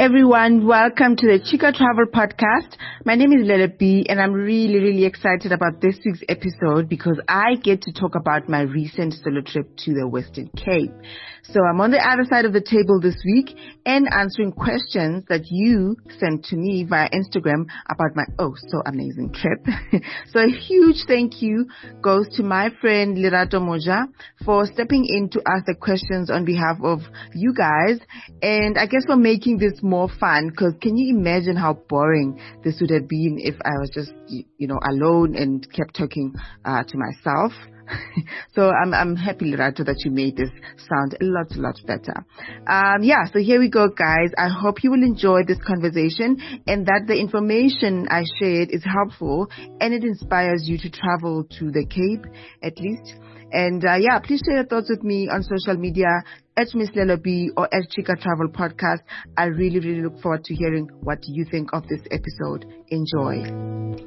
everyone, welcome to the Chica Travel Podcast. My name is Lele B and I'm really excited about this week's episode because I get to talk about my recent solo trip to the Western Cape. So I'm on the other side of the table this week and answering questions that you sent to me via Instagram about my so amazing trip. So a huge thank you goes to my friend Lerato Moja for stepping in to ask the questions on behalf of you guys, and I guess for making this more fun, because can you imagine how boring this would have been if I was just, alone and kept talking to myself. So I'm happy, Lerato, that you made this sound a lot better. So here we go, guys. I hope you will enjoy this conversation and that the information I shared is helpful and it inspires you to travel to the Cape, at least. And please share your thoughts with me on social media at Miss Lelo B or at Chica Travel Podcast. I really look forward to hearing what you think of this episode. Enjoy.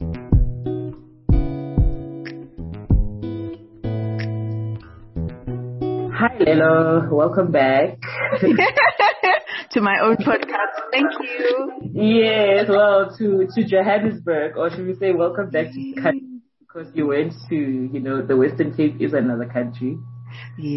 Hi, Lelo. Welcome back. To my own podcast. Thank you. Yes, well, to Johannesburg, or should we say welcome back to the country, because you went to, the Western Cape is another country. Yeah.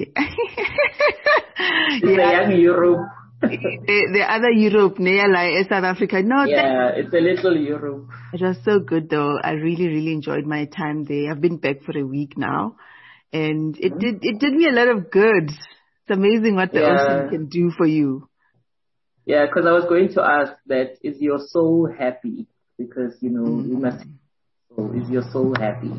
It's a young Europe. the other Europe, near South Africa. No, yeah, it's a little Europe. It was so good though. I really enjoyed my time there. I've been back for a week now. And it did me a lot of good. It's amazing what the ocean can do for you. Yeah, because I was going to ask that, is your soul happy? Because, you must, so is your soul happy?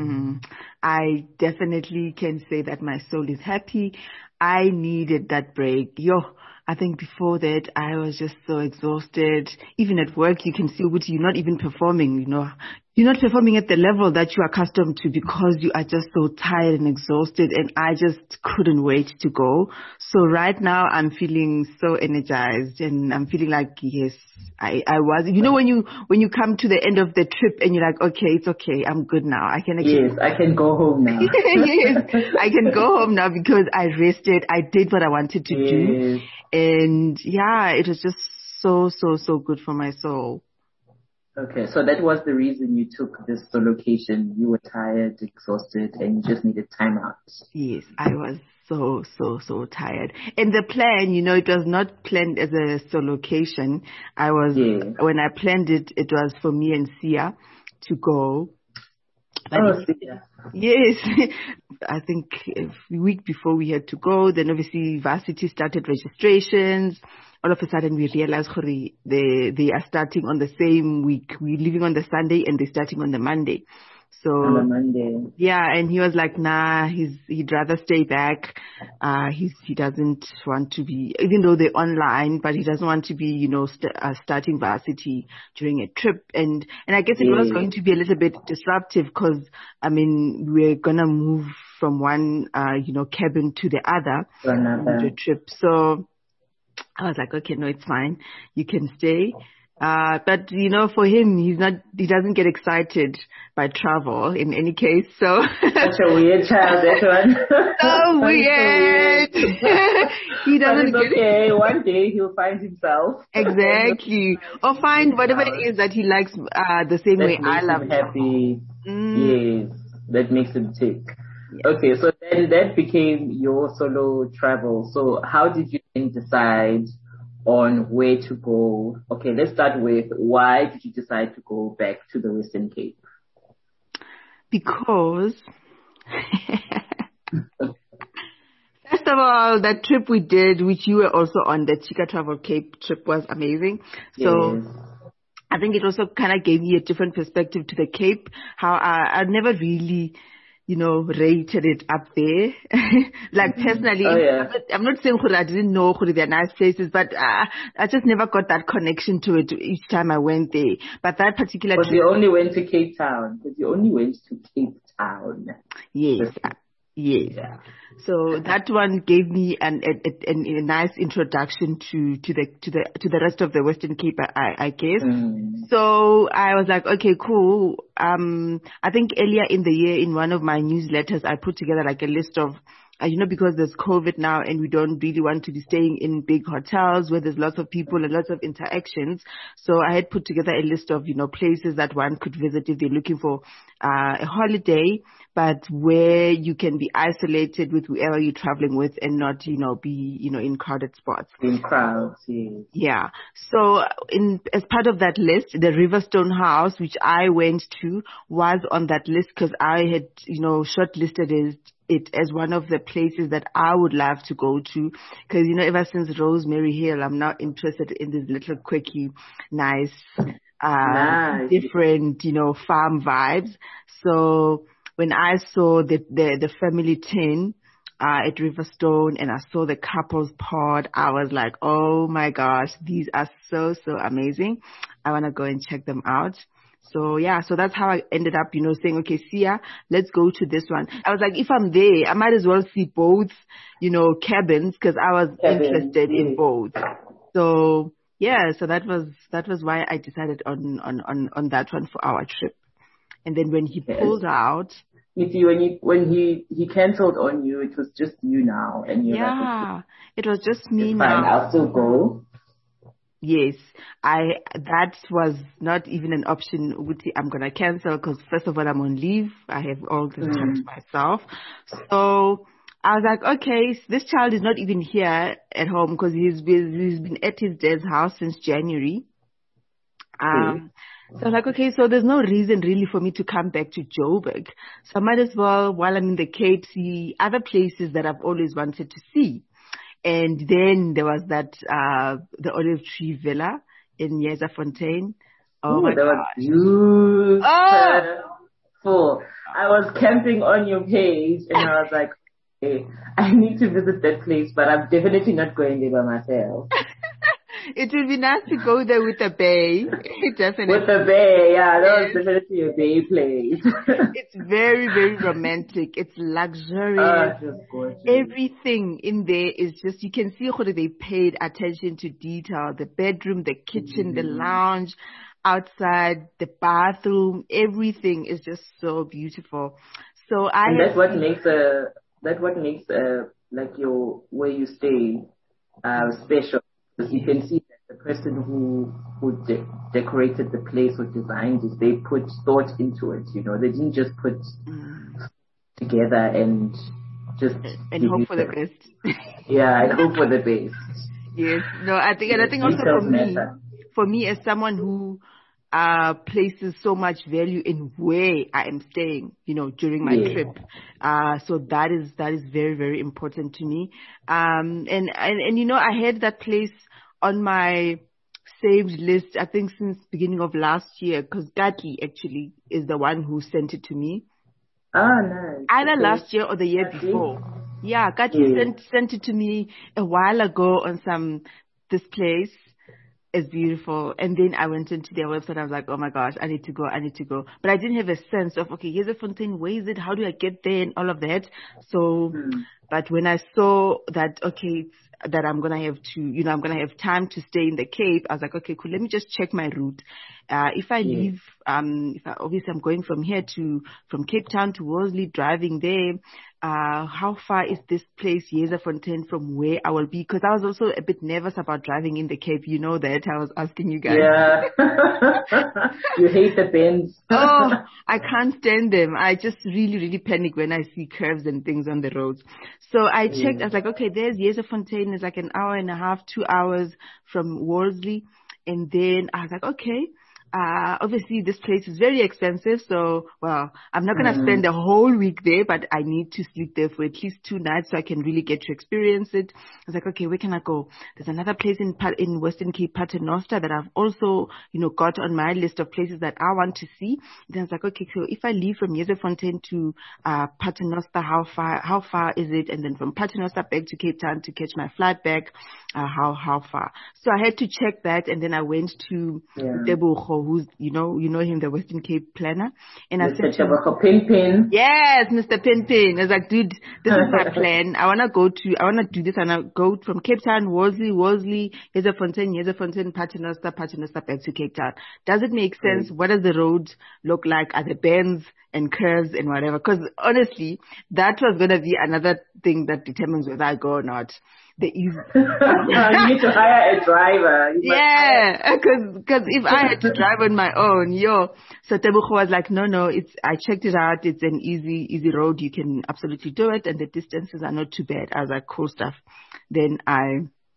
I definitely can say that my soul is happy. I needed that break. I think before that, I was just so exhausted. Even at work, you can see you're not even performing, You're not performing at the level that you are accustomed to because you are just so tired and exhausted, and I just couldn't wait to go. So right now I'm feeling so energized and I'm feeling like, yes, I was. When you come to the end of the trip and you're like, okay, it's okay. I'm good now. I can go home now. Yes, I can go home now because I rested. I did what I wanted to do. And it was just so good for my soul. Okay, so that was the reason you took this location. You were tired, exhausted, and you just needed time out. Yes, I was so tired. And the plan, it was not planned as a solocation. When I planned it, it was for me and Sia to go. Sia. Yes. I think a week before we had to go, then obviously varsity started registrations. All of a sudden we realized they are starting on the same week. We're leaving on the Sunday and they're starting on the Monday. So on the Monday. Yeah, and he was like, nah, he'd rather stay back. He doesn't want to be, even though they're online, but he doesn't want to be, starting varsity during a trip. And I guess it was going to be a little bit disruptive because, we're gonna move from one, cabin to the other. Another trip. So I was like, okay, no, it's fine. You can stay. But for him, he doesn't get excited by travel in any case. So such a weird child, that one. So weird. He doesn't get okay. One day he'll find himself. Exactly. Or find whatever it is that he likes, the same way I love him happy. Yes. That makes him tick. Yeah. Okay, so then that became your solo travel. So how did you then decide on where to go? Okay, let's start with, why did you decide to go back to the Western Cape? Because first of all, that trip we did, which you were also on, the Chica Travel Cape trip, was amazing. So yes. I think it also kind of gave me a different perspective to the Cape, how I'd never really rated it up there. Like personally, I'm not saying I didn't know they're nice places, but I just never got that connection to it each time I went there. But that particular trip, you only went to Cape Town. Because you only went to Cape Town. Yes. Yes. Yeah. So that one gave me a nice introduction to the rest of the Western Cape, I guess. So I was like, okay, cool. I think earlier in the year in one of my newsletters, I put together like a list of because there's COVID now and we don't really want to be staying in big hotels where there's lots of people and lots of interactions. So I had put together a list of, places that one could visit if they're looking for a holiday, but where you can be isolated with whoever you're traveling with and not, be, in crowded spots. In crowds, yes. Yeah. So as part of that list, the Riverstone House, which I went to, was on that list because I had, shortlisted it as one of the places that I would love to go to. Because, ever since Rosemary Hill, I'm now interested in this little quirky, nice, different, farm vibes. So when I saw the family tent at Riverstone and I saw the couples pod, I was like, oh my gosh, these are so, so amazing. I want to go and check them out. So so that's how I ended up, saying, okay, Sia, let's go to this one. I was like, if I'm there, I might as well see both, cabins because I was interested in both. So so that was why I decided on that one for our trip. And then when he pulled out, with you, when he cancelled on you, it was just you now, and you're like, it was just me now. Fine, I'll still go. Yes, that was not even an option. I'm gonna cancel because first of all, I'm on leave. I have all this time to myself. So I was like, okay, this child is not even here at home because he's been at his dad's house since January. So I'm like, okay, so there's no reason really for me to come back to Joburg. So I might as well, while I'm in the Cape, see other places that I've always wanted to see. And then there was that, the Olive Tree Villa in Yezafontein. Oh my gosh. Was beautiful. I was camping on your page and I was like, okay, I need to visit that place, but I'm definitely not going there by myself. It would be nice to go there with a bay. Definitely. With a bay, that was definitely a bay place. It's very, very romantic. It's luxurious. Just gorgeous. Everything in there is just, you can see how they paid attention to detail. The bedroom, the kitchen, the lounge, outside, the bathroom, everything is just so beautiful. So that's what makes like your where you stay special. You can see that the person who decorated the place or designed it, they put thought into it. They didn't just put together and just hope for the best. And hope for the best. Yes, no, I think also for me as someone who places so much value in where I am staying, during my trip. So that is very, very important to me. And I had that place on my saved list, I think since beginning of last year, because Gati actually is the one who sent it to me. Nice. Either last year or the year before. Yeah, Gati sent it to me a while ago on this place is beautiful. And then I went into their website. I was like, oh my gosh, I need to go. But I didn't have a sense of, okay, here's a fountain. Where is it? How do I get there? And all of that. So, but when I saw that, okay, that I'm going to have to, I'm going to have time to stay in the Cape, I was like, okay, cool. Let me just check my route. If I leave, obviously I'm going from Cape Town to Worsley, driving there. How far is this place, Yezafontein, from where I will be? Because I was also a bit nervous about driving in the Cape. You know that. I was asking you guys. Yeah. You hate the bends. I can't stand them. I just really, really panic when I see curves and things on the roads. So I checked. I was like, okay, there's Yezafontein. It's like an hour and a half, 2 hours from Worsley. And then I was like, okay. Obviously this place is very expensive, so, well, I'm not going to spend the whole week there, but I need to sleep there for at least 2 nights so I can really get to experience it. I was like, okay, where can I go? There's another place in Western Cape, Paternoster, that I've also, got on my list of places that I want to see. Then I was like, okay, so if I leave from Yezafontein to, Paternoster, how far is it? And then from Paternoster back to Cape Town to catch my flight back, how far? So I had to check that, and then I went to Tebogo who's, you know him, the Western Cape planner. And I Mr. said to him, Tebogo Pinpin. yes, Mr. Pinpin. I was like, dude, this is my plan. I want to do this, and I go from Cape Town, Worsley, Yeserfontein, Paternoster, back to Cape Town. Does it make sense? What does the road look like? Are there bends and curves and whatever? Because honestly, that was going to be another thing that determines whether I go or not. You need to hire a driver. Yeah, because if I had to drive on my own, So Tebogo was like, no, I checked it out. It's an easy road. You can absolutely do it. And the distances are not too bad. I was like, cool stuff. Then I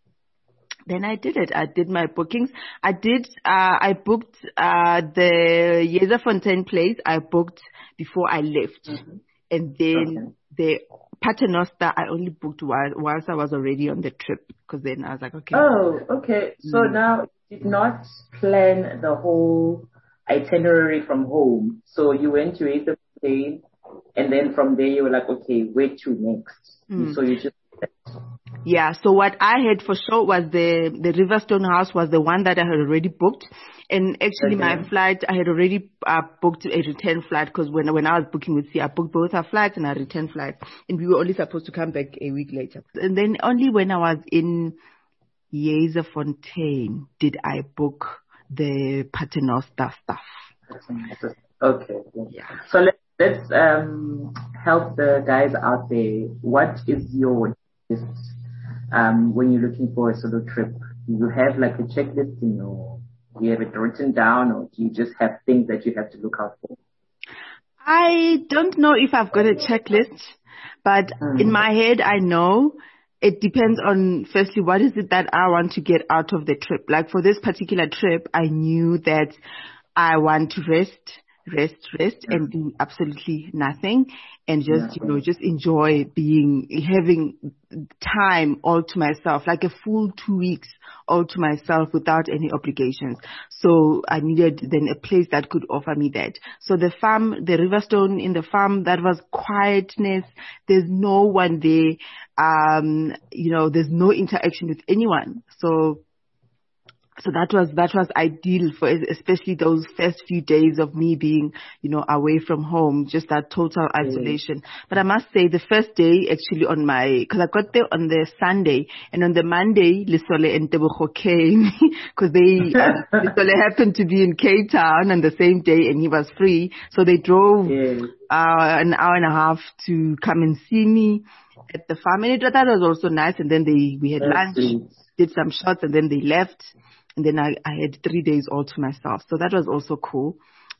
did it. I did my bookings. I booked, the Yeserfontein place. I booked before I left. Mm-hmm. And then the Paternoster, I only booked whilst I was already on the trip, because then I was like, okay. Oh, okay. So now you did not plan the whole itinerary from home. So you went to Yeserfontein, and then from there you were like, okay, where to next? So you just... Yeah, so what I had for sure was the Riverstone house was the one that I had already booked. And actually my flight, I had already booked a return flight, because when I was booking with C, I booked both our flights and our return flight. And we were only supposed to come back a week later. And then only when I was in Yeserfontein did I book the Paternoster stuff. Okay. Yeah. So let's help the guys out there. What is your list when you're looking for a solo trip? Do you have like a checklist in your... Do you have it written down, or do you just have things that you have to look out for? I don't know if I've got a checklist, but in my head, I know it depends on, firstly, what is it that I want to get out of the trip? Like for this particular trip, I knew that I want to rest and do absolutely nothing, and just, just enjoy having time all to myself, like a full 2 weeks all to myself without any obligations. So I needed then a place that could offer me that. So the farm, the Riverstone in the farm, that was quietness. There's no one there. There's no interaction with anyone. So that was ideal for, especially those first few days of me being, away from home, just that total isolation. But I must say the first day actually cause I got there on the Sunday, and on the Monday, Lesole and Tebogo came cause Lesole happened to be in Cape Town on the same day and he was free. So they drove, an hour and a half to come and see me at the farm. And that was also nice. And then we had lunch, did some shots, and then they left. And then I had 3 days all to myself. So that was also cool.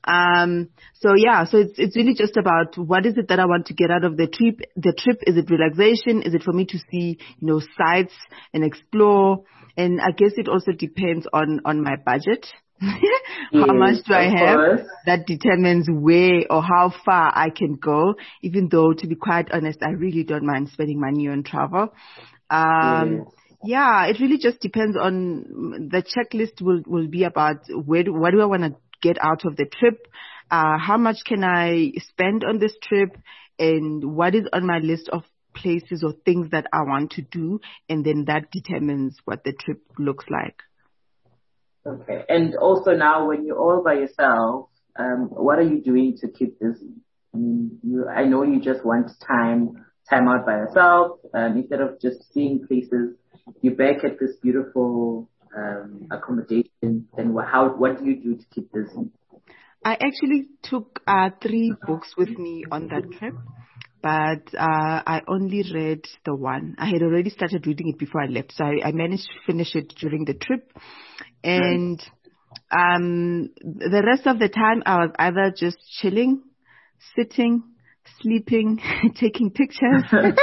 So it's really just about what is it that I want to get out of the trip. The trip, is it relaxation? Is it for me to see, sights and explore? And I guess it also depends on my budget. How much do I have? That determines where or how far I can go. Even though, to be quite honest, I really don't mind spending money on travel. Yeah, it really just depends on the checklist will be about what do I want to get out of the trip? How much can I spend on this trip? And what is on my list of places or things that I want to do? And then that determines what the trip looks like. Okay. And also now when you're all by yourself, what are you doing to keep busy? I know you just want time out by yourself, instead of just seeing places. You're back at this beautiful accommodation, then what do you do to keep busy? I actually took 3 books with me on that trip, but I only read the one. I had already started reading it before I left, so I managed to finish it during the trip. And the rest of the time I was either just chilling, sitting, sleeping, taking pictures.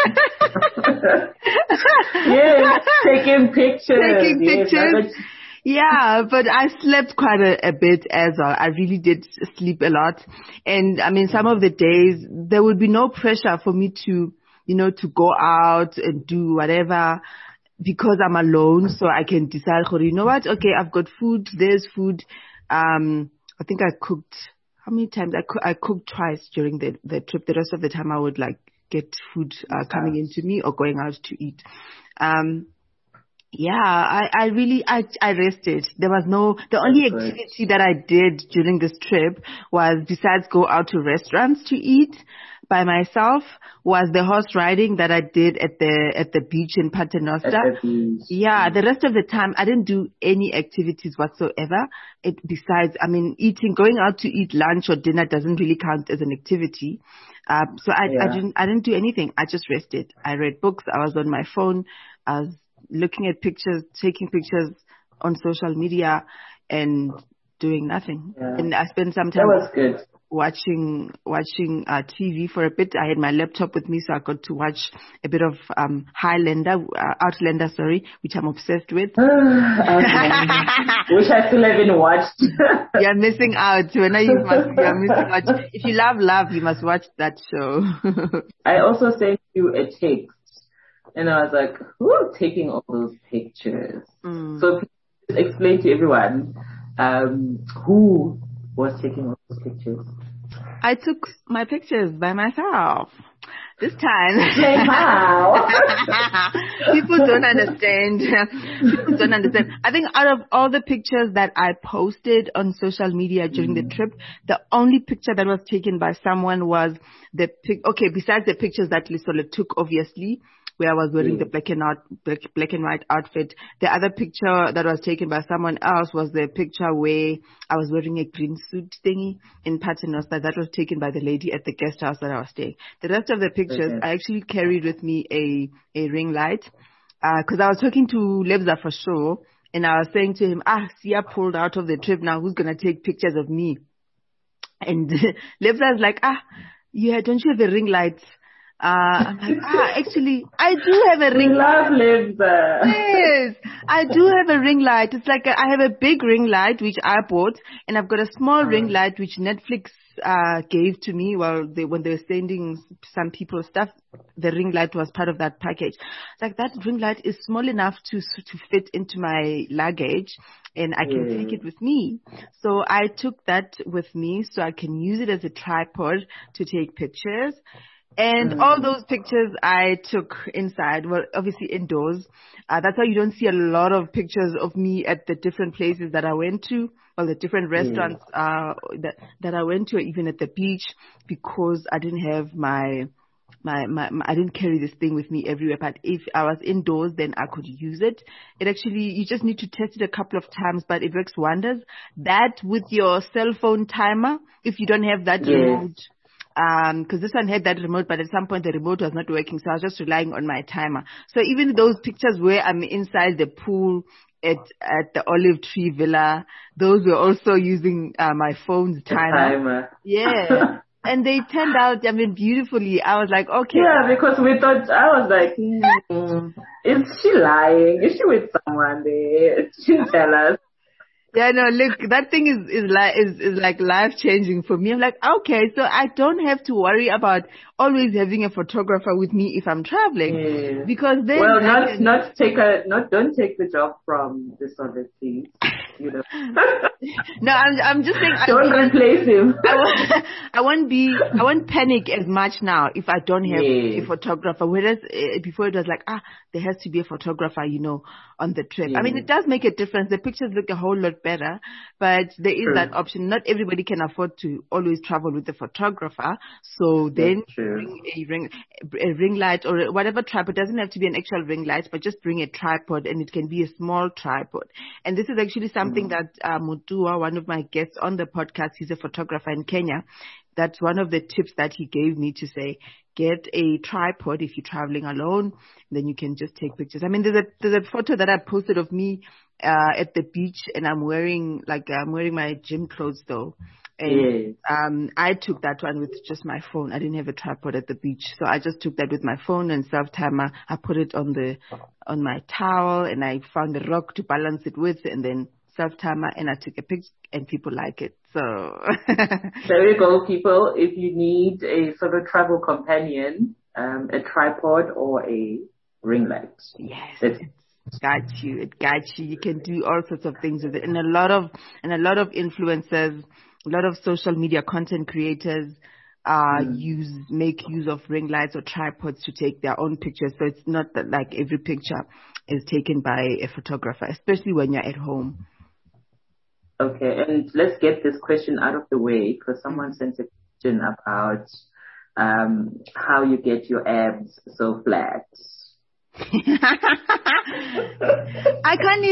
Yes, taking pictures. Yeah, but I slept quite a bit as well. I really did sleep a lot. And I mean, some of the days there would be no pressure for me to, to go out and do whatever, because I'm alone. So I can decide, you know what? Okay, I've got food. There's food. I think I cooked. How many times? I cooked twice during the trip. The rest of the time I would get food coming into me or going out to eat. Yeah, I rested. The only That's good. activity that I did during this trip was, besides go out to restaurants to eat by myself, was the horse riding that I did at the beach in At Paternoster. the beach. Yeah, the rest of the time I didn't do any activities whatsoever. Besides, I mean, going out to eat lunch or dinner doesn't really count as an activity. So Yeah. I didn't do anything. I just rested. I read books. I was on my phone. I was looking at pictures, taking pictures on social media, and doing nothing. Yeah. And I spent some That time was good. watching TV for a bit. I had my laptop with me, so I got to watch a bit of Outlander, sorry, which I'm obsessed with. Outlander. Which I still haven't watched. You're missing out. You're missing out. If you love love, you must watch that show. I also sent you a text, and I was like, who's taking all those pictures? So please explain to everyone who was taking all those pictures. I took my pictures by myself. This time. Explain how. People don't understand. People don't understand. I think out of all the pictures that I posted on social media during the trip, the only picture that was taken by someone was besides the pictures that Lisole took, obviously, where I was wearing the black and white outfit. The other picture that was taken by someone else was the picture where I was wearing a green suit thingy in Paternoster. That was taken by the lady at the guest house that I was staying. The rest of the pictures, I actually carried with me a ring light, because I was talking to Lebza for sure, and I was saying to him, Sia pulled out of the trip now. Who's going to take pictures of me? And Lebza is like, don't you have a ring light? I'm like, actually, I do have a ring light. Love Lebza. Yes, I do have a ring light. It's like I have a big ring light, which I bought, and I've got a small ring light, which Netflix gave to me when they were sending some people stuff. The ring light was part of that package. It's like, that ring light is small enough to fit into my luggage, and I can take it with me. So I took that with me so I can use it as a tripod to take pictures. And all those pictures I took inside, well, obviously indoors. That's why you don't see a lot of pictures of me at the different places that I went to, or the different restaurants that I went to, or even at the beach, because I didn't have I didn't carry this thing with me everywhere. But if I was indoors, then I could use it. You just need to test it a couple of times, but it works wonders. That with your cell phone timer, if you don't have that remote. Because this one had that remote, but at some point the remote was not working, so I was just relying on my timer. So even those pictures where I'm inside the pool at the Olive Tree Villa, those were also using my phone's timer. Yeah. And they turned out, beautifully. I was like, okay. Yeah, because I was like, is she lying? Is she with someone there? She didn't tell us. Yeah, no, look, that thing is like life changing for me. I'm like, okay, so I don't have to worry about always having a photographer with me if I'm traveling, because then don't take the job from this other please. No, I'm just saying. Don't replace him. I won't panic as much now if I don't have a photographer. Whereas before it was like, there has to be a photographer, on the trip. It does make a difference. The pictures look a whole lot better, but there is that option. Not everybody can afford to always travel with a photographer. So then bring a ring light or whatever tripod. It doesn't have to be an actual ring light, but just bring a tripod, and it can be a small tripod. And this is actually something that Mutua, one of my guests on the podcast, he's a photographer in Kenya. That's one of the tips that he gave me, to say, get a tripod if you're traveling alone, then you can just take pictures. There's a photo that I posted of me at the beach, and I'm wearing my gym clothes though. And I took that one with just my phone. I didn't have a tripod at the beach, so I just took that with my phone and self-timer. I put it on my towel, and I found a rock to balance it with, and then self-timer, and I took a picture, and people like it. So there you go, people. If you need a sort of travel companion, a tripod or a ring light. Yes. It got you. You can do all sorts of things with it. And a lot of influencers, a lot of social media content creators make use of ring lights or tripods to take their own pictures. So it's not that like every picture is taken by a photographer, especially when you're at home. Okay, and let's get this question out of the way because someone sent a question about how you get your abs so flat. I can't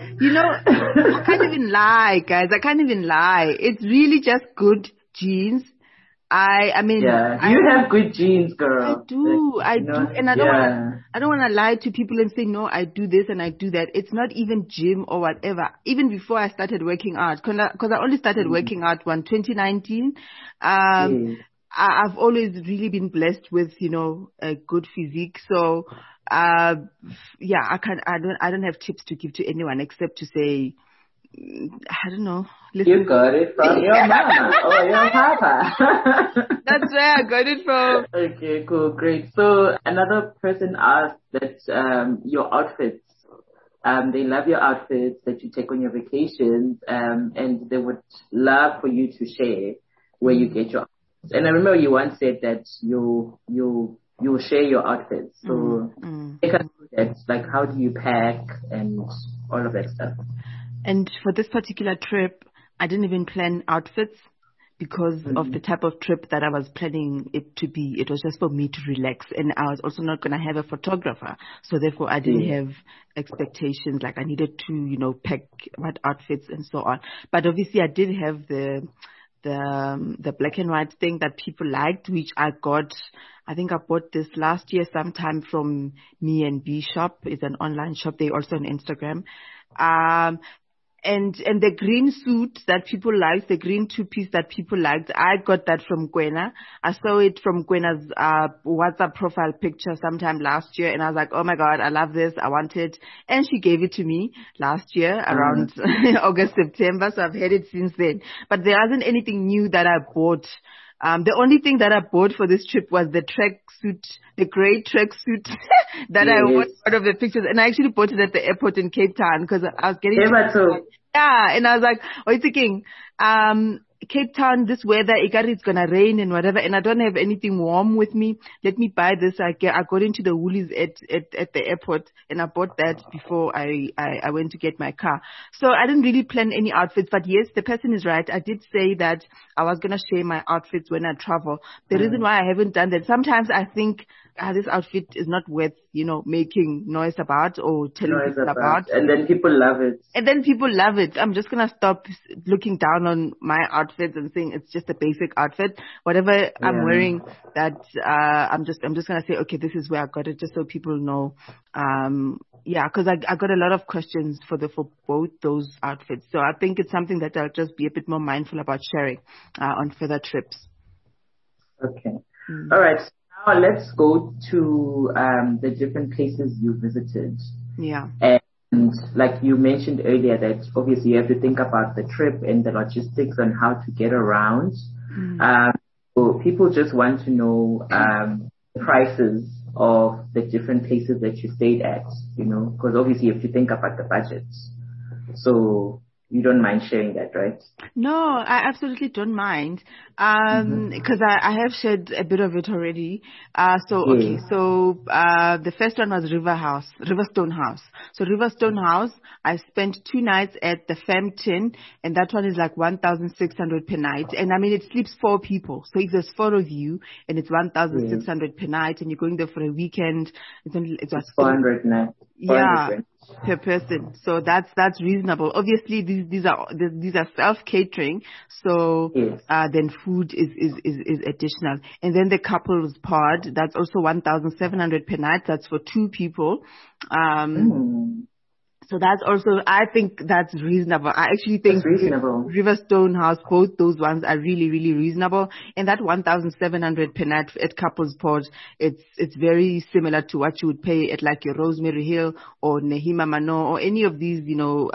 even lie, guys. I can't even lie. It's really just good genes. I mean, you have good genes, girl. I do, and I don't want to lie to people and say no, I do this and I do that. It's not even gym or whatever. Even before I started working out, because I only started working out in 2019. I've always really been blessed with a good physique. So I don't have tips to give to anyone except to say, I don't know. Listen. You got it from your mama or your papa. That's where I got it from. Okay, cool, great. So another person asked that your outfits, they love your outfits that you take on your vacations, and they would love for you to share where you get your outfits. And I remember you once said that you share your outfits. So take us through that, like how do you pack and all of that stuff. And for this particular trip, I didn't even plan outfits because of the type of trip that I was planning it to be. It was just for me to relax. And I was also not going to have a photographer. So therefore, I didn't have expectations. Like I needed to, pack what outfits and so on. But obviously, I did have the black and white thing that people liked, which I got. I think I bought this last year sometime from Me and B Shop. It's an online shop. They're also on Instagram. And the green suit that people liked, the green two-piece that people liked, I got that from Gwena. I saw it from Gwena's WhatsApp profile picture sometime last year, and I was like, oh my God, I love this, I want it. And she gave it to me last year around August, September, so I've had it since then. But there wasn't anything new that I bought. The only thing that I bought for this trip was the tracksuit, the gray tracksuit that I wore out of the pictures. And I actually bought it at the airport in Cape Town because I was getting... Yeah, and I was like, what are you thinking? Cape Town, this weather, it's gonna rain and whatever, and I don't have anything warm with me. Let me buy this. I got into the Woolies at the airport, and I bought that before I went to get my car. So I didn't really plan any outfits, but yes, the person is right. I did say that I was gonna share my outfits when I travel. The reason why I haven't done that, sometimes I think this outfit is not worth, making noise about or telling people about. And then people love it. I'm just gonna stop looking down on my outfits and saying it's just a basic outfit. Whatever I'm wearing, that I'm just gonna say, okay, this is where I got it, just so people know. Because I got a lot of questions for both those outfits. So I think it's something that I'll just be a bit more mindful about sharing on further trips. Okay. All right. Now let's go to the different places you visited. Yeah. And like you mentioned earlier, that obviously you have to think about the trip and the logistics and how to get around. So people just want to know the prices of the different places that you stayed at, because obviously you have to think about the budget. So you don't mind sharing that, right? No, I absolutely don't mind. Because I have shared a bit of it already. So the first one was Riverstone House. So Riverstone House, I spent 2 nights at the Fempton, and that one is like 1,600 per night. And I mean, it sleeps 4 people. So if there's 4 of you, and it's 1,600 per night, and you're going there for a weekend, it's 400 nights. Yeah, per person. So that's reasonable. Obviously, these are self-catering. So then food is additional. And then the couples pod, that's also 1,700 per night. That's for 2 people. So that's also, I think that's reasonable. I actually think Riverstone House, both those ones are really, really reasonable. And that 1,700 per night at Couples Pod, it's very similar to what you would pay at like your Rosemary Hill or Nehima Mano or any of these,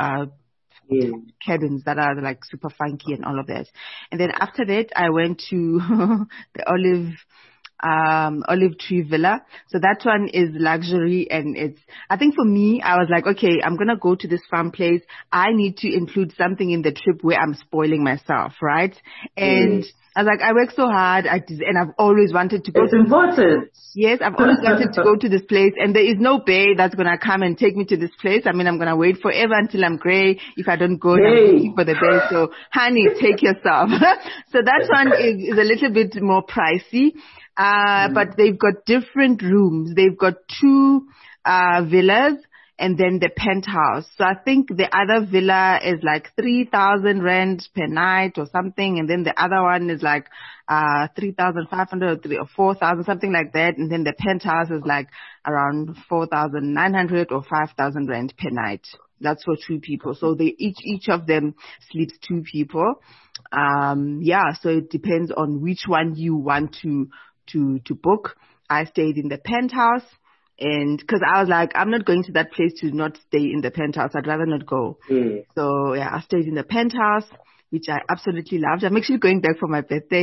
cabins that are like super funky and all of that. And then after that, I went to the Olive Tree Villa. So that one is luxury, and I think for me, I was like, okay, I'm going to go to this farm place. I need to include something in the trip where I'm spoiling myself, right? And I was like, I work so hard, and I've always wanted to go. It's important. Yes, I've always wanted to go to this place, and there is no bae that's gonna come and take me to this place. I mean, I'm gonna wait forever until I'm gray if I don't go. And I'm waiting for the bae. So, honey, take yourself. So that one is a little bit more pricey, but they've got different rooms. They've got 2 villas. And then the penthouse. So I think the other villa is like 3,000 rand per night or something. And then the other one is like 3,500 or 4,000, something like that. And then the penthouse is like around 4,900 or 5,000 rand per night. That's for 2 people. So they each of them sleeps 2 people. So it depends on which one you want to book. I stayed in the penthouse. And cause I was like, I'm not going to that place to not stay in the penthouse. I'd rather not go. Yeah. So yeah, I stayed in the penthouse, which I absolutely loved. I'm actually going back for my birthday.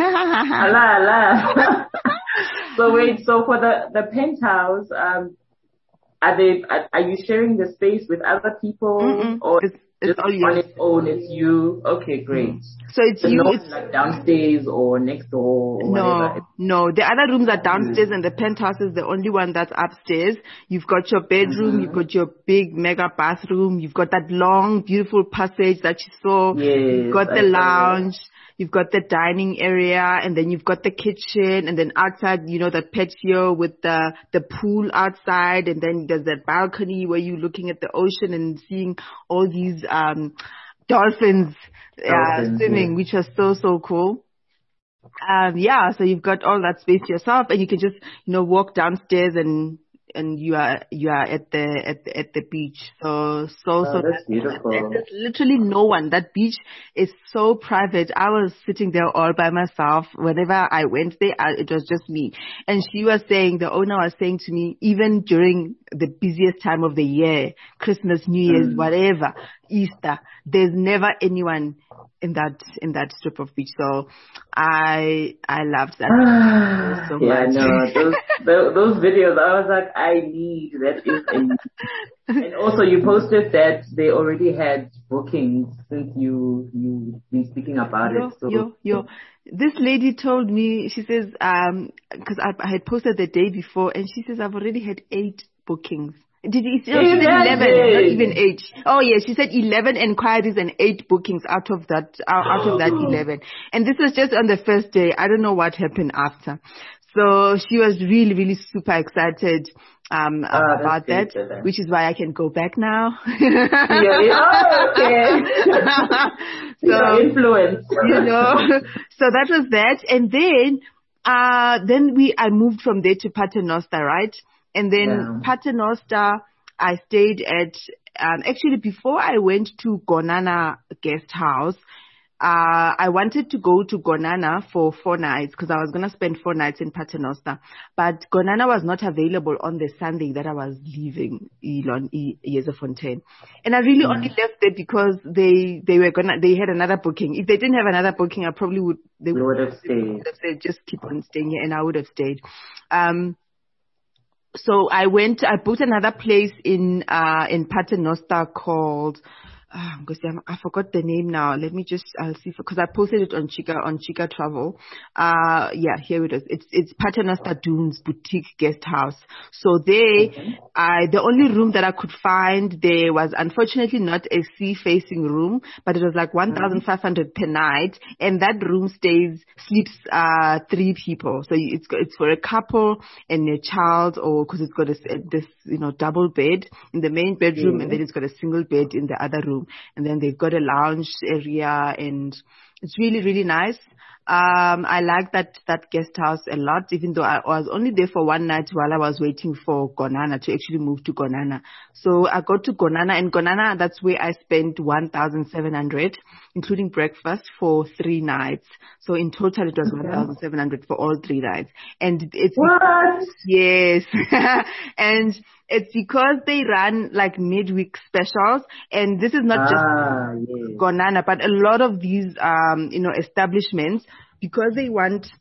Allah. So wait, so for the penthouse, are you sharing the space with other people or it's all on its own? It's you. Okay, great. So it's you. It's like downstairs or next door or whatever. No. The other rooms are downstairs and the penthouse is the only one that's upstairs. You've got your bedroom, you've got your big mega bathroom, you've got that long, beautiful passage that you saw. Yes, you've got the lounge. You've got the dining area, and then you've got the kitchen, and then outside, the patio with the pool outside, and then there's that balcony where you're looking at the ocean and seeing all these dolphins swimming, which was so cool. So you've got all that space to yourself, and you can just walk downstairs and you are at the beach. So that's beautiful. There's literally no one. That beach is so private. I was sitting there all by myself. Whenever I went there, it was just me. And the owner was saying to me, even during the busiest time of the year, Christmas, New Year's, whatever, Easter, there's never anyone in that strip of beach. So I loved that so much. No, those videos, I was like, I need that. And also you posted that they already had bookings since you've been speaking about it. So this lady told me, she says, because I had posted the day before, and she says, I've already had 8 bookings. She said 11, not even 8. Oh yes, she said 11 inquiries and 8 bookings out of that 11. And this was just on the first day. I don't know what happened after. So she was really, really super excited about that, which is why I can go back now. Okay. So influence. So that was that. And then I moved from there to Paternoster, right? And then Paternoster, I stayed at, actually before I went to Gonana guest house, I wanted to go to Gonana for 4 nights because I was going to spend 4 nights in Paternoster. But Gonana was not available on the Sunday that I was leaving Yezofontein. And I really only left there because they had another booking. If they didn't have another booking, I probably would have said, just keep on staying here, and I would have stayed. So I booked another place in Paternoster called, I forgot the name now. I'll see, because I posted it on Chica Travel. Here it is. It's Paternoster Dunes Boutique Guest House. So the only room that I could find there was unfortunately not a sea-facing room, but it was like 1,500 per night, and that room sleeps 3 people. So it's for a couple and a child, or because it's got this double bed in the main bedroom, and then it's got a single bed in the other room. And then they've got a lounge area, and it's really, really nice. I like that guest house a lot, even though I was only there for 1 night while I was waiting for Gonana to actually move to Gonana. So I got to Gonana, and Gonana, that's where I spent 1,700, including breakfast, for 3 nights. So in total, it was 1,700 for all 3 nights. And it's what? Yes. And it's because they run like midweek specials, and this is not just Gonana, but a lot of these, establishments, because they want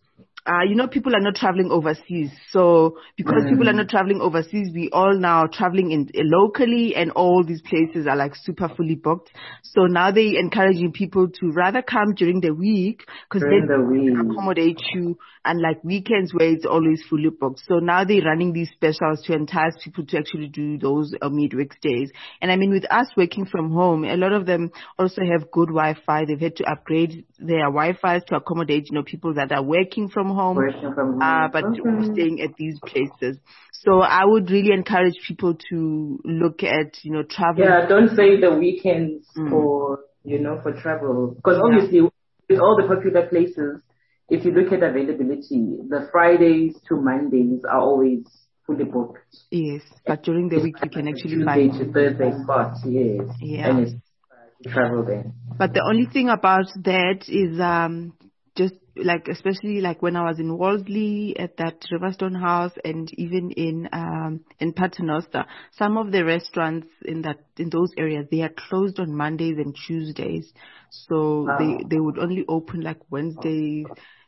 people are not traveling overseas. So because people are not traveling overseas, we all now traveling in locally, and all these places are like super fully booked. So now they encouraging people to rather come during the week because they accommodate you, and like weekends where it's always fully booked. So now they're running these specials to entice people to actually do those midweek stays. And I mean, with us working from home, a lot of them also have good Wi-Fi. They've had to upgrade their Wi-Fi to accommodate, people that are working from home, but staying at these places. So I would really encourage people to look at, travel. Yeah, don't say the weekends for travel. Because obviously, with all the popular places, if you look at availability, the Fridays to Mondays are always fully booked. Yes, but during the week you can actually find Tuesday to Thursday spots, yes. Yeah. And it's travel then. But the only thing about that is just like, especially like when I was in Wolseley at that Riverstone house, and even in Paternoster, some of the restaurants in those areas, they are closed on Mondays and Tuesdays. So they would only open like Wednesday,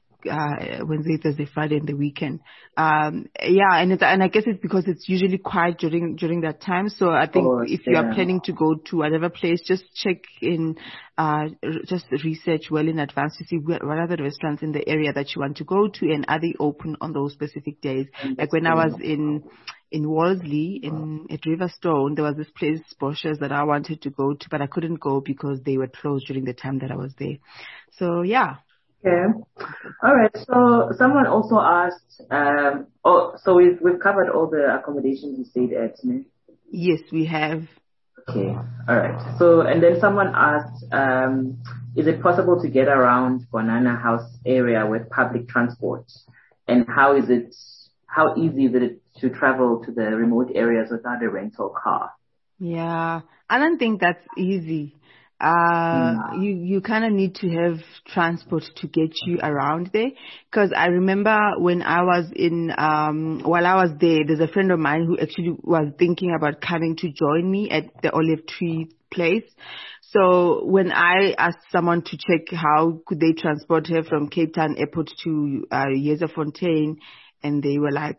Thursday, Friday, and the weekend. And I guess it's because it's usually quiet during that time. So I think if you are planning to go to whatever place, just check in, just research well in advance to see what are the restaurants in the area that you want to go to, and are they open on those specific days. Like when I was in Wolseley, at Riverstone, there was this place, Boschers, that I wanted to go to, but I couldn't go because they were closed during the time that I was there. So yeah. Okay. All right. So someone also asked, so we've covered all the accommodations you stayed at, ne? Yes, we have. Okay. All right. So, and then someone asked, is it possible to get around Banana House area with public transport? And how easy is it to travel to the remote areas without a rental car? Yeah, I don't think that's easy. You kind of need to have transport to get you around there. Cause I remember when I was while I was there, there's a friend of mine who actually was thinking about coming to join me at the Olive Tree place. So when I asked someone to check how could they transport her from Cape Town Airport to Yeserfontein, and they were like,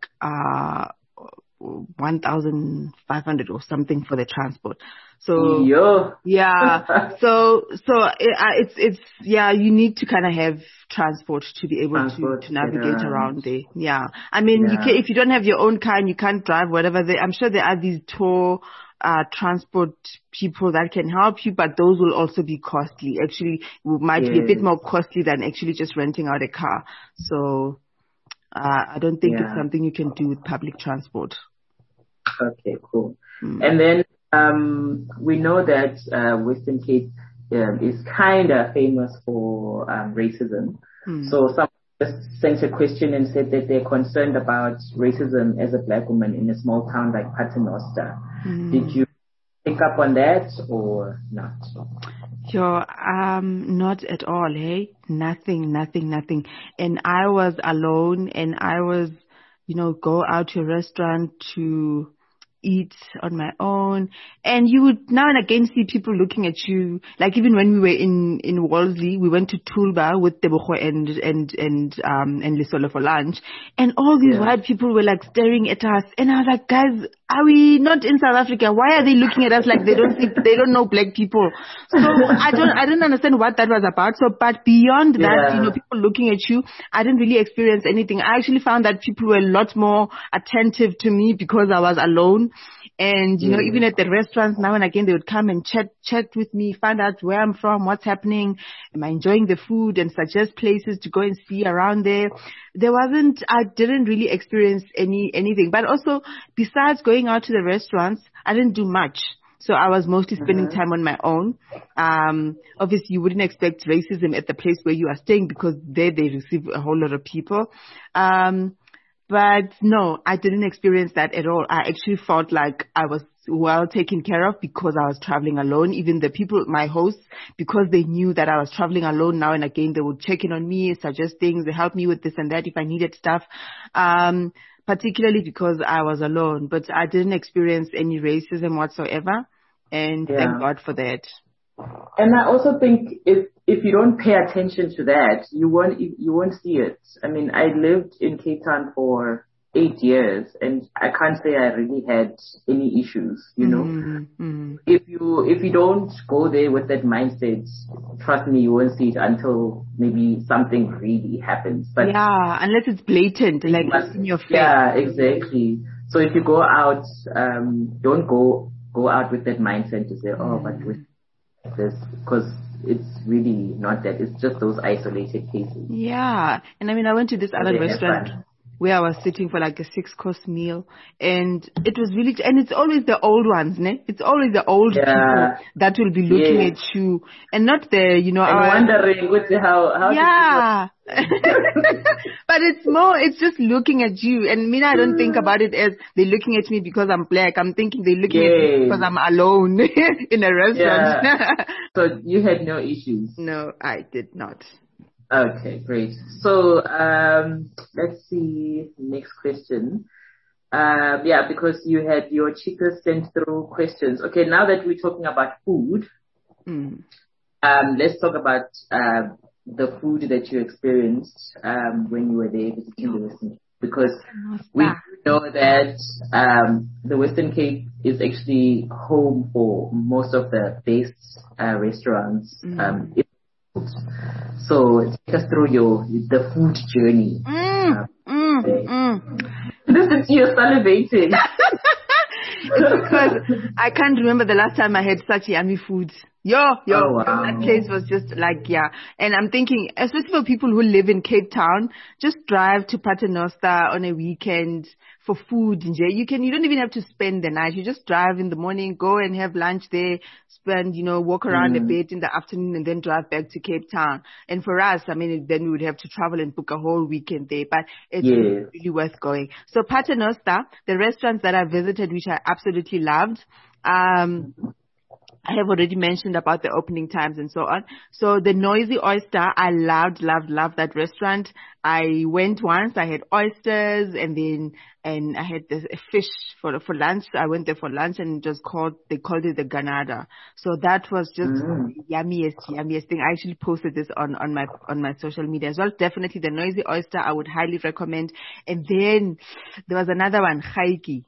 1,500 or something for the transport. So yeah, so it's you need to kind of have transport to be able to navigate around there. Yeah, I mean if you don't have your own car and you can't drive, whatever. I'm sure there are these tour transport people that can help you, but those will also be costly. Actually, might be a bit more costly than actually just renting out a car. So I don't think it's something you can do with public transport. Okay, cool. And then we know that Western Cape is kind of famous for racism. So someone just sent a question and said that they're concerned about racism as a black woman in a small town like Paternoster. Did you pick up on that or not? Not at all, hey? Nothing. And I was alone, and I was, go out to a restaurant to eat on my own, and you would now and again see people looking at you. Like even when we were in Wolseley, we went to Tulba with Tebogo and Lisolo for lunch, and all these white people were like staring at us, and I was like, guys, are we not in South Africa? Why are they looking at us like they don't know black people? So I don't understand what that was about. So, but beyond that, people looking at you, I didn't really experience anything. I actually found that people were a lot more attentive to me because I was alone. And, even at the restaurants, now and again, they would come and chat with me, find out where I'm from, what's happening, am I enjoying the food, and suggest places to go and see around there. I didn't really experience anything. But also, besides going out to the restaurants, I didn't do much. So I was mostly spending time on my own. Obviously, you wouldn't expect racism at the place where you are staying because there they receive a whole lot of people. But no, I didn't experience that at all. I actually felt like I was well taken care of because I was traveling alone. Even the people, my hosts, because they knew that I was traveling alone, now and again, they would check in on me, suggest things, they help me with this and that if I needed stuff. Particularly because I was alone, but I didn't experience any racism whatsoever. And thank God for that. And I also think if you don't pay attention to that, you won't see it. I mean, I lived in Cape Town for 8 years, and I can't say I really had any issues. You know, if you don't go there with that mindset, trust me, you won't see it until maybe something really happens. But yeah, unless it's blatant, like in your face. Yeah, exactly. So if you go out, don't go out with that mindset to say, oh, but with this, because it's really not that. It's just those isolated cases. Yeah. And I mean, I went to this other restaurant where I was sitting for like a 6-course meal, and it was really, and it's always the old ones, ne? It's always the old people that will be looking at you, and not the, you know, and wondering how yeah. But it's just looking at you. And I don't think about it as they're looking at me because I'm black. I'm thinking they're looking at me because I'm alone in a restaurant. Yeah. So you had no issues? No, I did not. Okay, great. So let's see, next question. Yeah, because you had your Chicas sent through questions. Okay, now that we're talking about food, let's talk about the food that you experienced when you were there visiting the Western Cape, because we know that the Western Cape is actually home for most of the best restaurants. So take us through the food journey. This is you salivating. It's because I can't remember the last time I had such yummy food. That place was just like, yeah. And I'm thinking, especially for people who live in Cape Town, just drive to Paternoster on a weekend for food. You don't even have to spend the night. You just drive in the morning, go and have lunch there, walk around a bit in the afternoon, and then drive back to Cape Town. And for us, I mean, then we would have to travel and book a whole weekend there, but it's really worth going. So Paternoster, the restaurants that I visited, which I absolutely loved, I have already mentioned about the opening times and so on. So the Noisy Oyster, I loved that restaurant. I went once, I had oysters, and I had a fish for lunch. I went there for lunch, and they called it the Ganada. So that was just the yummiest thing. I actually posted this on my social media as well. Definitely the Noisy Oyster, I would highly recommend. And then there was another one, Chaiki.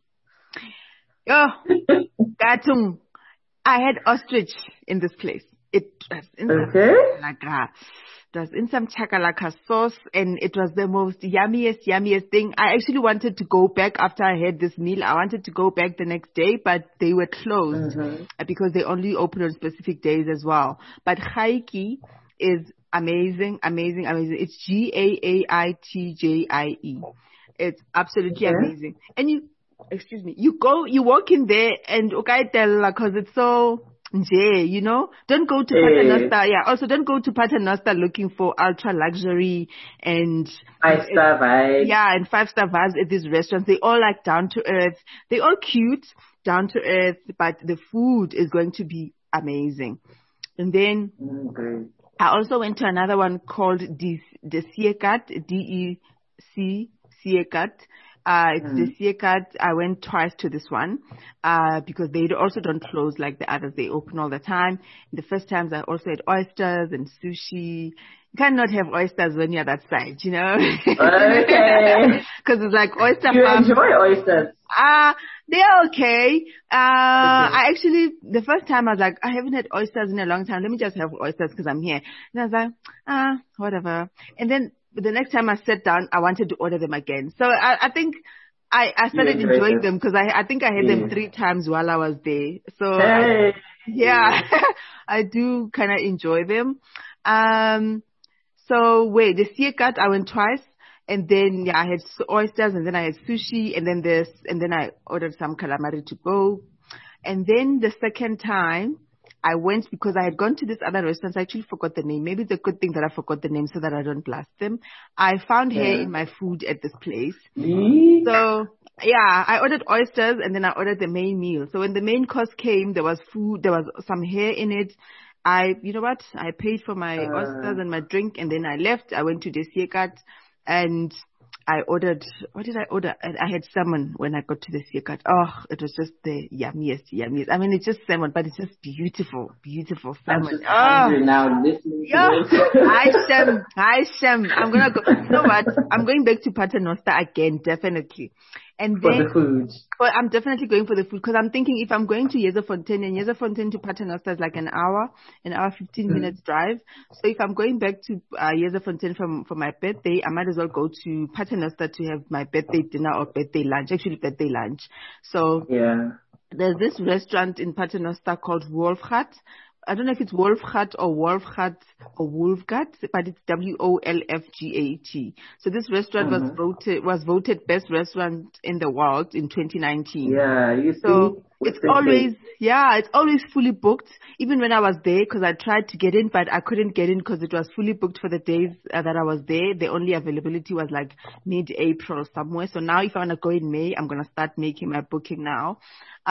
Gatung. I had ostrich in this place. It was in some chakalaka sauce, and it was the most yummiest thing. I actually wanted to go back after I had this meal. I wanted to go back the next day, but they were closed because they only open on specific days as well. But Chaiki is amazing. It's Gaitjie. It's absolutely amazing. And you walk in there and because it's so don't go to Paternoster. Yeah, also don't go to Paternoster looking for ultra luxury and 5-star vibes. Yeah, and 5-star vibes at these restaurants. They all like down to earth. They all cute, down to earth, but the food is going to be amazing. And then I also went to another one called the Siekat, DEC Siekat. It's the Siekat. I went twice to this one because they also don't close like the others. They open all the time. The first times I also had oysters and sushi. You cannot have oysters when you're that side, Okay. Because it's like oyster You farm. enjoy oysters? They're okay. I actually, the first time I was like, I haven't had oysters in a long time. Let me just have oysters because I'm here. And I was like, whatever. And then the next time I sat down, I wanted to order them again. So I think I started enjoying them because I think I had them 3 times while I was there. So I do kind of enjoy them. So the Siekat, I went twice. And then, I had oysters, and then I had sushi, and then I ordered some calamari to go. And then the second time, I went because I had gone to this other restaurant. I actually forgot the name. Maybe it's a good thing that I forgot the name so that I don't blast them. I found hair in my food at this place. So, I ordered oysters, and then I ordered the main meal. So when the main course came, there was food, there was some hair in it. I paid for my oysters and my drink, and then I left. I went to the Siekat. And I ordered, what did I order? I had salmon when I got to the Seacat. Oh, it was just the yummiest. I mean, it's just salmon, but it's just beautiful I'm salmon. just hungry now listening to this. Hi Shem. I'm gonna go. You know what? I'm going back to Paternoster again, definitely. And For then, the food. but I'm definitely going for the food because I'm thinking if I'm going to Yeserfontein, and Yeserfontein to Paternoster is like an hour 15 minutes drive. So if I'm going back to Yeserfontein for my birthday, I might as well go to Paternoster to have my birthday dinner or birthday lunch. Actually, birthday lunch. So yeah, there's this restaurant in Paternoster called Wolfgat. I don't know if it's Wolfgat or Wolfgat, but it's WOLFGAT. So this restaurant was voted best restaurant in the world in 2019. Yeah, you see. So it's always fully booked. Even when I was there, because I tried to get in, but I couldn't get in because it was fully booked for the days that I was there. The only availability was like mid-April somewhere. So now if I want to go in May, I'm going to start making my booking now.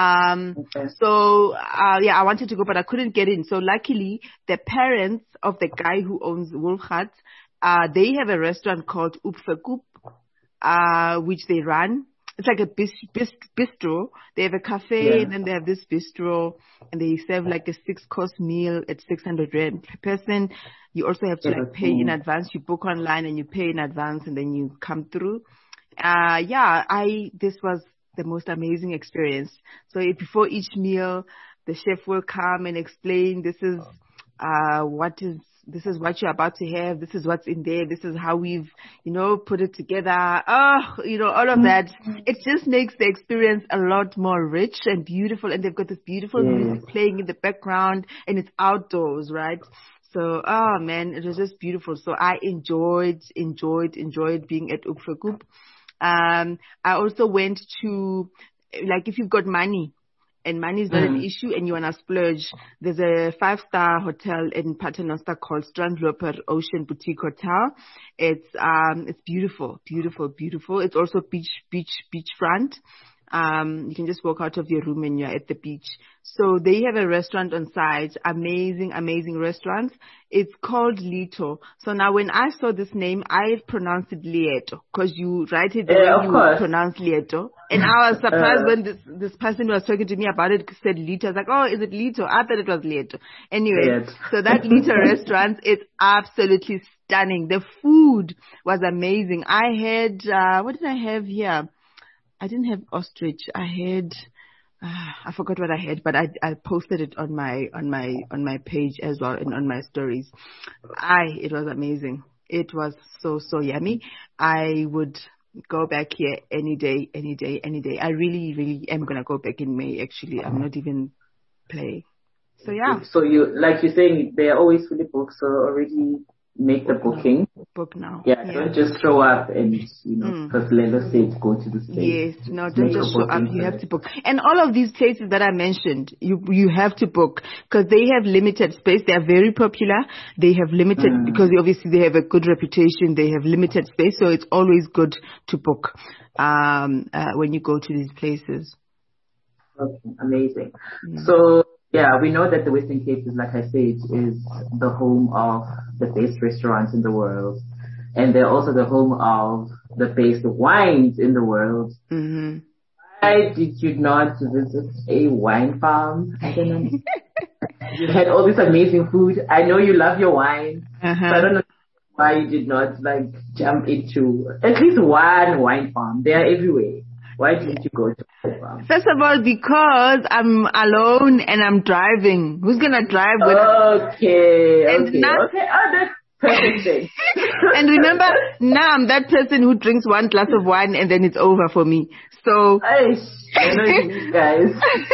So I wanted to go, but I couldn't get in. So luckily, the parents of the guy who owns Wolfgat, they have a restaurant called Opferkoop, which they run. It's like a bistro. They have a cafe and then they have this bistro and they serve like a 6-course meal at 600 rand per person. You also have to like pay in advance. You book online and you pay in advance and then you come through. This was the most amazing experience. So before each meal, the chef will come and explain, this is what you're about to have. This is what's in there. This is how we've, put it together. All of that. It just makes the experience a lot more rich and beautiful. And they've got this beautiful music playing in the background and it's outdoors, right? So, man, it was just beautiful. So I enjoyed being at Opferkoop. I also went to, like, if you've got money, and money is not an issue and you want to splurge, there's a 5-star hotel in Paternoster called Strandloper Ocean Boutique Hotel. It's beautiful. It's also beachfront. You can just walk out of your room and you're at the beach. So they have a restaurant on site, amazing restaurants. It's called Lito. So now when I saw this name, I pronounced it Lieto because you write it the way you pronounce Lieto. And I was surprised when this person who was talking to me about it said Lito. I was like, oh, is it Lito? I thought it was Lieto. Anyway, so that Lito restaurant is absolutely stunning. The food was amazing. I had, what did I have here? I didn't have ostrich. I had, I forgot what I had, but I posted it on my page as well and on my stories. It was amazing. It was so yummy. I would go back here any day. I really am going to go back in May, actually. I'm not even playing. So yeah. So like you're saying, they're always fully booked, so already make the booking. Book now. Yeah, don't just show up and, because Lelo said go to this place. Yes, no, don't just show up. You have to book. And all of these places that I mentioned, you have to book because they have limited space. They are very popular. They have limited, because obviously they have a good reputation. They have limited space. So it's always good to book, when you go to these places. Okay, amazing. So, yeah, we know that the Western Cape is, like I said, is the home of the best restaurants in the world. And they're also the home of the best wines in the world. Mm-hmm. Why did you not visit a wine farm? I don't know. You had all this amazing food. I know you love your wine. So I don't know why you did not, jump into at least one wine farm. They are everywhere. Why didn't you go to the farm? First of all, because I'm alone and I'm driving. Who's going to drive with Okay. Oh, that's perfect then. And remember, now I'm that person who drinks one glass of wine and then it's over for me. So, I know you guys.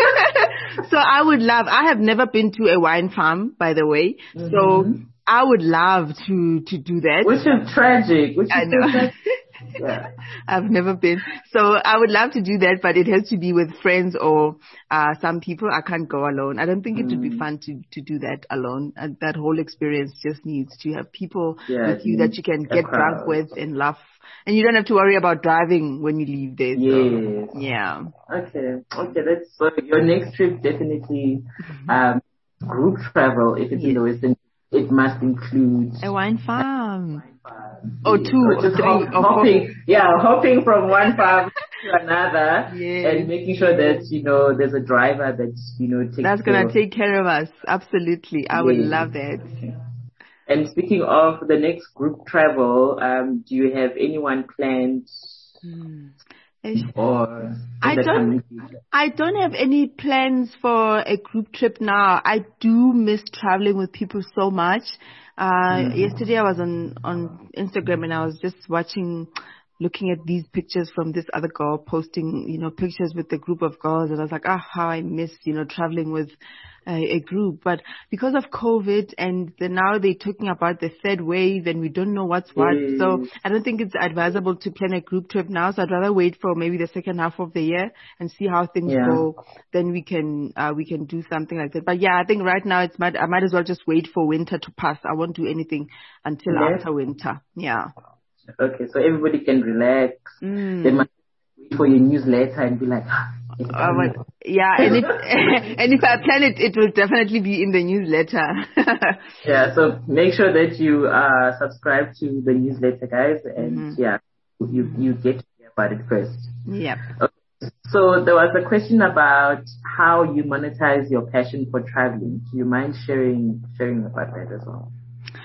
So I have never been to a wine farm, by the way. Mm-hmm. So I would love to do that. Which is tragic. I know. Yeah. I've never been. So I would love to do that, but it has to be with friends or some people. I can't go alone. I don't think it would be fun to do that alone. That whole experience just needs to have people with you that you can get drunk with and laugh. And you don't have to worry about driving when you leave there. Yes. So, yeah. Okay. That's so your next trip definitely group travel if it's in the Western. It must include a wine farm. Or two, or just three, or hopping, hopping from one farm to another, and making sure that there's a driver that that's gonna take care of us. Absolutely, I would love that. And speaking of the next group travel, do you have anyone planned? Or I don't have any plans for a group trip now. I do miss traveling with people so much. Yesterday I was on Instagram and I was just looking at these pictures from this other girl posting, pictures with a group of girls, and I was like, how I miss, traveling with a group. But because of COVID and now they're talking about the third wave and we don't know what's what, so I don't think it's advisable to plan a group trip now. So I'd rather wait for maybe the second half of the year and see how things go. Then we can do something like that. But I think right now I might as well just wait for winter to pass. I won't do anything until after winter. Yeah. Okay, so everybody can relax. They might wait for your newsletter and be like, and if I plan it, it will definitely be in the newsletter. So make sure that you subscribe to the newsletter, guys, and you get to hear about it first. Yeah. Okay. So there was a question about how you monetize your passion for traveling. Do you mind sharing about that as well?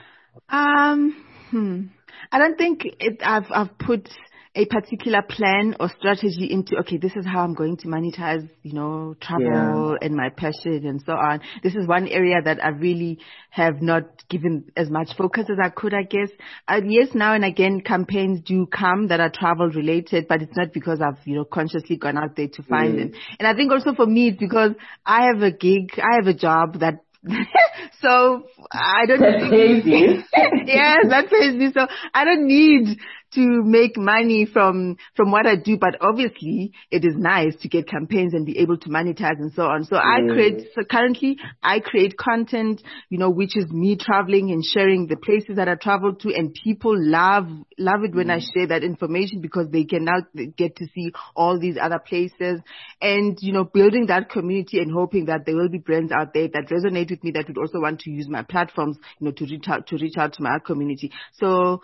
I don't think I've put a particular plan or strategy into, okay, this is how I'm going to monetize, travel and my passion and so on. This is one area that I really have not given as much focus as I could, I guess. Yes, now and again, campaigns do come that are travel related, but it's not because I've, consciously gone out there to find them. And I think also for me, it's because I have a gig, I have a job that so I don't pays you. Yes, that pays me. So I don't need to make money from what I do, but obviously it is nice to get campaigns and be able to monetize and so on. So currently I create content, which is me traveling and sharing the places that I travel to, and people love it when I share that information because they can now get to see all these other places and, building that community and hoping that there will be brands out there that resonate with me that would also want to use my platforms, to reach out to my community. So,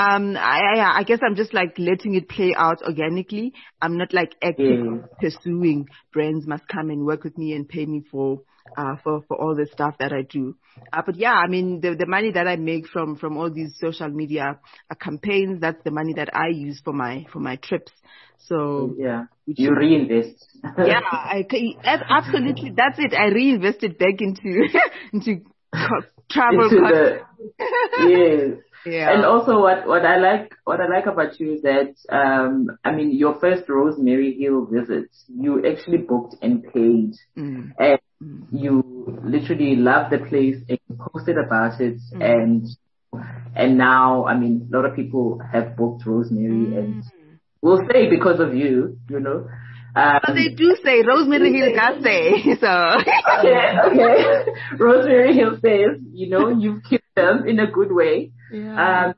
I guess I'm just like letting it play out organically. I'm not like actively pursuing brands must come and work with me and pay me for all the stuff that I do. But I mean, the money that I make from all these social media campaigns, that's the money that I use for my trips. So you reinvest. Absolutely. That's it. I reinvested back into travel. Yes. Yeah. And also what I like about you is that, your first Rosemary Hill visit, you actually booked and paid. And you literally loved the place and posted about it. And now, a lot of people have booked Rosemary and will say because of you, But they do say Rosemary Hill does say so. Okay. Rosemary Hill says, you've killed them in a good way. Yeah.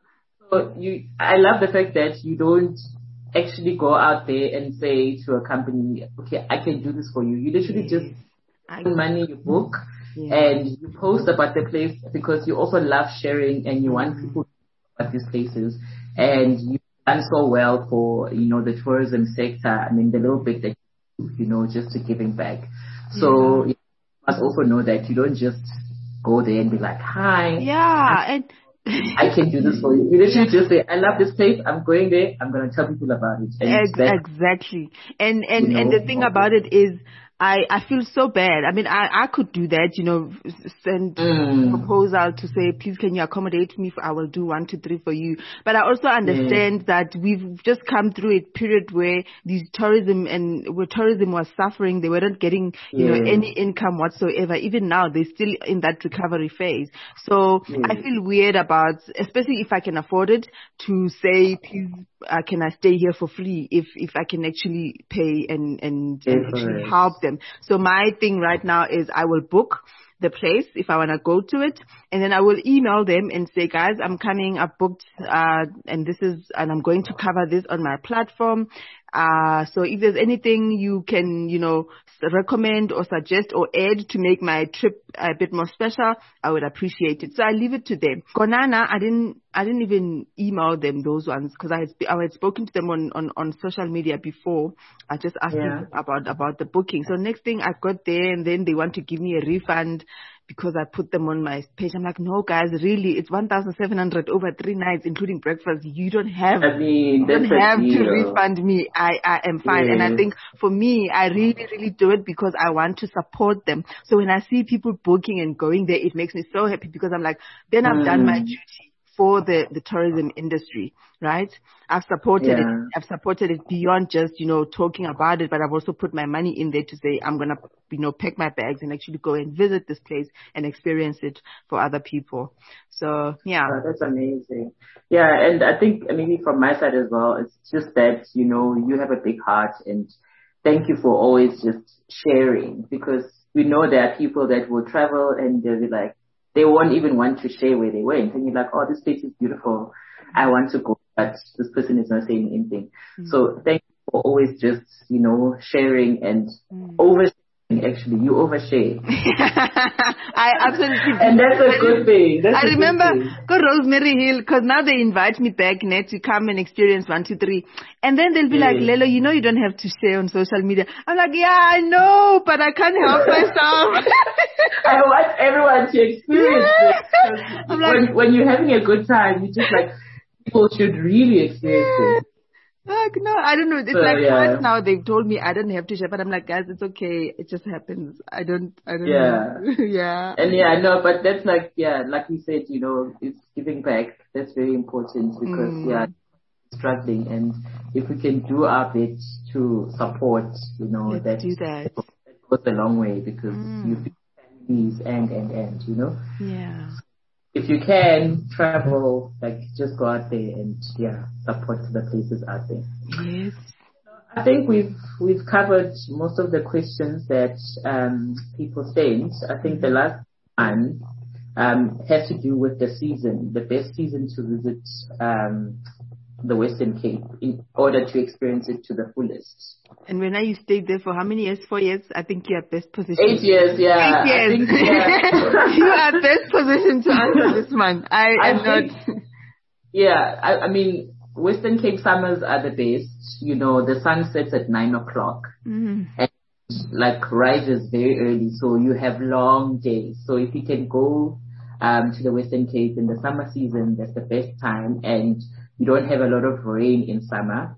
I love the fact that you don't actually go out there and say to a company, okay, I can do this for you. You literally just put money, you book, and you post about the place because you also love sharing and you want people to know about these places. And you've done so well for, the tourism sector. The little bit that just to giving back. So you must also know that you don't just go there and be like, hi. Yeah. I can do this for you. You literally just say, I love this place. I'm going there. I'm going to tell people about it. Exactly. And the thing about it is, I feel so bad. I could do that, send a proposal to say, please can you accommodate me? I will do 1, 2, 3 for you. But I also understand that we've just come through a period where where tourism was suffering. They weren't getting, any income whatsoever. Even now, they're still in that recovery phase. So I feel weird about, especially if I can afford it, to say, please, can I stay here for free if I can actually pay and actually help them. So my thing right now is I will book the place if I want to go to it, and then I will email them and say, guys, I'm coming, I've booked, and I'm going to cover this on my platform. So if there's anything you can, recommend or suggest or add to make my trip a bit more special, I would appreciate it. So I leave it to them. Konana, I didn't even email them those ones because I had spoken to them on social media before. I just asked them about the booking. So next thing I got there, and then they want to give me a refund because I put them on my page. I'm like, no guys, really, it's 1,700 over 3 nights, including breakfast. You don't have, to refund me. I am fine. And I think for me, I really, really do it because I want to support them. So when I see people booking and going there, it makes me so happy because I'm like, then I've done my duty for the tourism industry, right? I've supported it. I've supported it beyond just, talking about it, but I've also put my money in there to say, I'm going to, pack my bags and actually go and visit this place and experience it for other people. So, yeah. Oh, that's amazing. Yeah. And I think maybe from my side as well, it's just that, you have a big heart, and thank you for always just sharing, because we know there are people that will travel and they'll be like, they won't even want to share where they went. And you're like, oh, this place is beautiful. I want to go. But this person is not saying anything. So thank you for always just, sharing and oversharing. Actually, you overshare. I absolutely do. And that's a good thing. I remember go Rosemary Hill, because now they invite me back to come and experience 1, 2, 3. And then they'll be like, Lelo, you don't have to share on social media. I'm like, yeah, I know, but I can't help myself. I want everyone to experience it. I'm like, when you're having a good time, you just like, people should really experience it. Like, no, I don't know. It's twice now they've told me I don't have to share, but I'm like, guys, it's okay. It just happens. I don't know. Yeah. And no, but that's like you said, it's giving back. That's very important because, struggling. And if we can do our bit to support, Let's do that goes a long way, because you feel families and. Yeah. If you can travel, just go out there and support the places out there. Yes. I think we've covered most of the questions that people sent. I think the last one has to do with the season, the best season to visit the Western Cape in order to experience it to the fullest. And when you stayed there for how many years? 4 years? I think you are best positioned. 8 years, yeah. 8 years. You are best positioned to answer this one. I am not. Yeah, I mean, Western Cape summers are the best. The sun sets at 9 o'clock and rises very early, so you have long days. So if you can go to the Western Cape in the summer season, that's the best time, and you don't have a lot of rain in summer.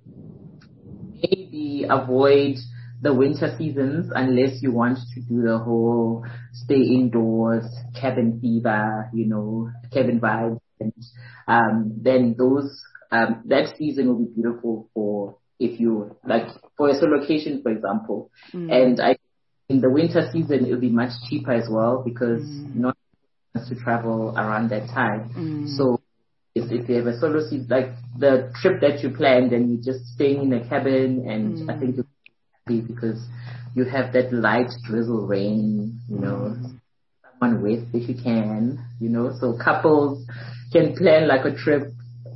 Maybe avoid the winter seasons unless you want to do the whole stay indoors, cabin fever, cabin vibes. And then that season will be beautiful for if you for a solo location, for example. And in the winter season, it will be much cheaper as well, because not to travel around that time. So if you have a solo seat, the trip that you planned, and you're just staying in a cabin, and I think you'll be happy because you have that light drizzle rain, someone with if you can, so couples can plan a trip,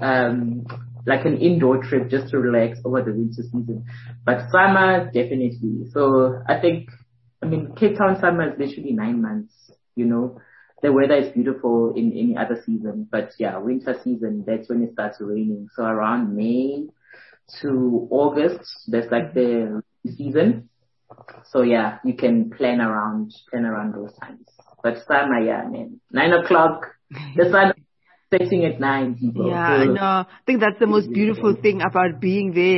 like an indoor trip just to relax over the winter season. But summer, definitely. So I think, Cape Town summer is literally 9 months, The weather is beautiful in any other season, but winter season, that's when it starts raining. So around May to August, that's the season. So you can plan around those times. But summer, 9 o'clock, the sun setting at 9, people. Yeah, I know. I think that's the most beautiful thing about being there.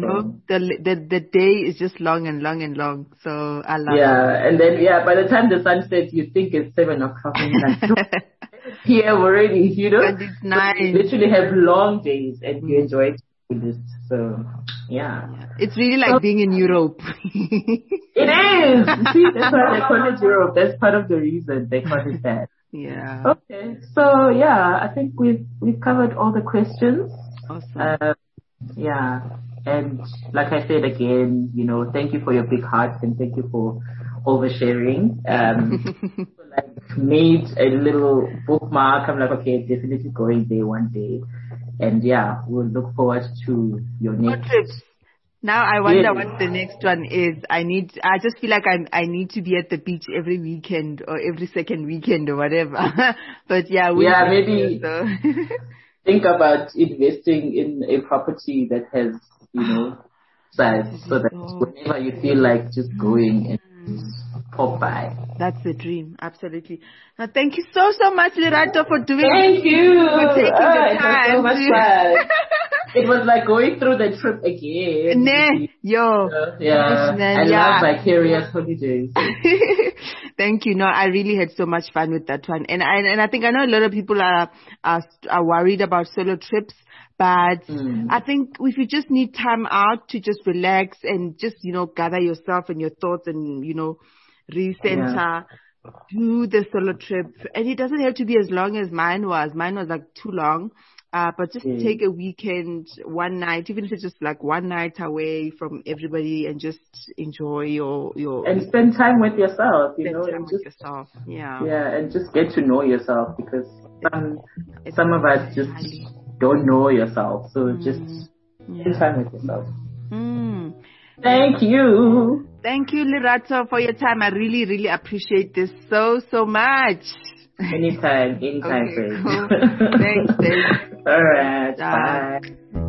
The day is just long and long and long. So I love it. Yeah, and then, by the time the sun sets, you think it's 7 o'clock and you're like, PM already, And it's nice. So you literally have long days and you enjoy it. So, It's really like being in Europe. It is! See, that's why they call it Europe. That's part of the reason they call it that. Yeah. Okay. So I think we've covered all the questions. Awesome. And like I said again, thank you for your big heart, and thank you for oversharing. Made a little bookmark. I'm like, okay, definitely going there one day. And we'll look forward to your next trips. Now I wonder what the next one is. I just feel like I need to be at the beach every weekend or every second weekend or whatever. But yeah, maybe think about investing in a property that has, size, so that whenever you feel like just going and pop by. That's the dream, absolutely. Now, thank you so much, Lerato, for doing this. Thank you for taking the time. It was so much fun. It was like going through the trip again. I love vicarious holidays. Thank you. No, I really had so much fun with that one. And I think I know a lot of people are worried about solo trips. But I think if you just need time out to just relax and just, gather yourself and your thoughts and, recenter, do the solo trip. And it doesn't have to be as long as mine was. Mine was like too long. But just take a weekend, one night, even if it's just like one night away from everybody and just enjoy your and spend time with yourself, yourself. Yeah, and just get to know yourself, because some of us just don't know yourself. So just spend time with yourself. Thank you. Thank you, Lerato, for your time. I really, really appreciate this so much. Anytime, okay, friend. Cool. Thanks. All right. Bye.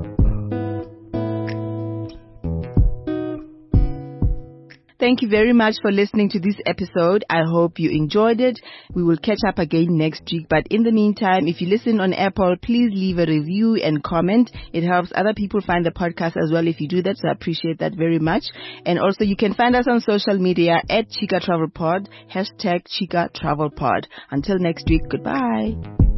Thank you very much for listening to this episode. I hope you enjoyed it. We will catch up again next week. But in the meantime, if you listen on Apple, please leave a review and comment. It helps other people find the podcast as well if you do that. So I appreciate that very much. And also you can find us on social media at Chika Travel Pod, #Chika Travel Pod. Until next week, goodbye.